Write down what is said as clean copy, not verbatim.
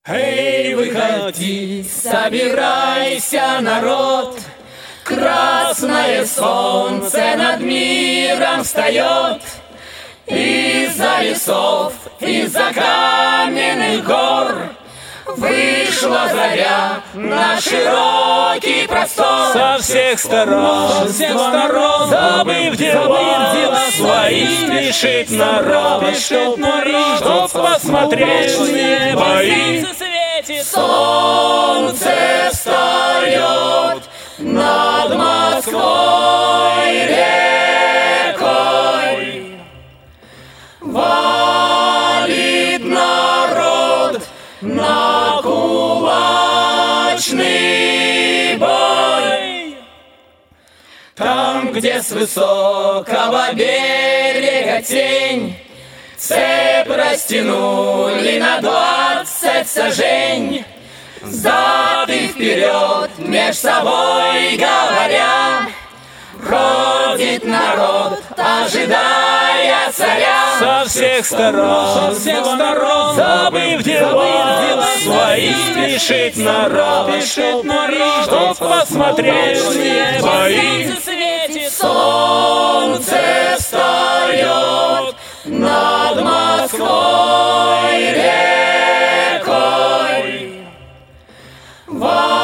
Эй, выходи, собирайся, народ! Красное солнце над миром встает. Из-за лесов, из-за каменных гор вышла заря на широкий простор. Со всех сторон, забыв дела свои, спешит народ, чтоб посмотреть бои. Солнце встает над Москвой рекой, валит народ на кулачный бой. Там, где с высокого берега тень, цепь растянули на 20 сажень. Взад и вперед, меж собой говоря, ходит народ, ожидая царя. Со всех сторон, забыв дела свои, спешит народ, чтоб посмотреть бои. Солнце встает над Москвой рекой,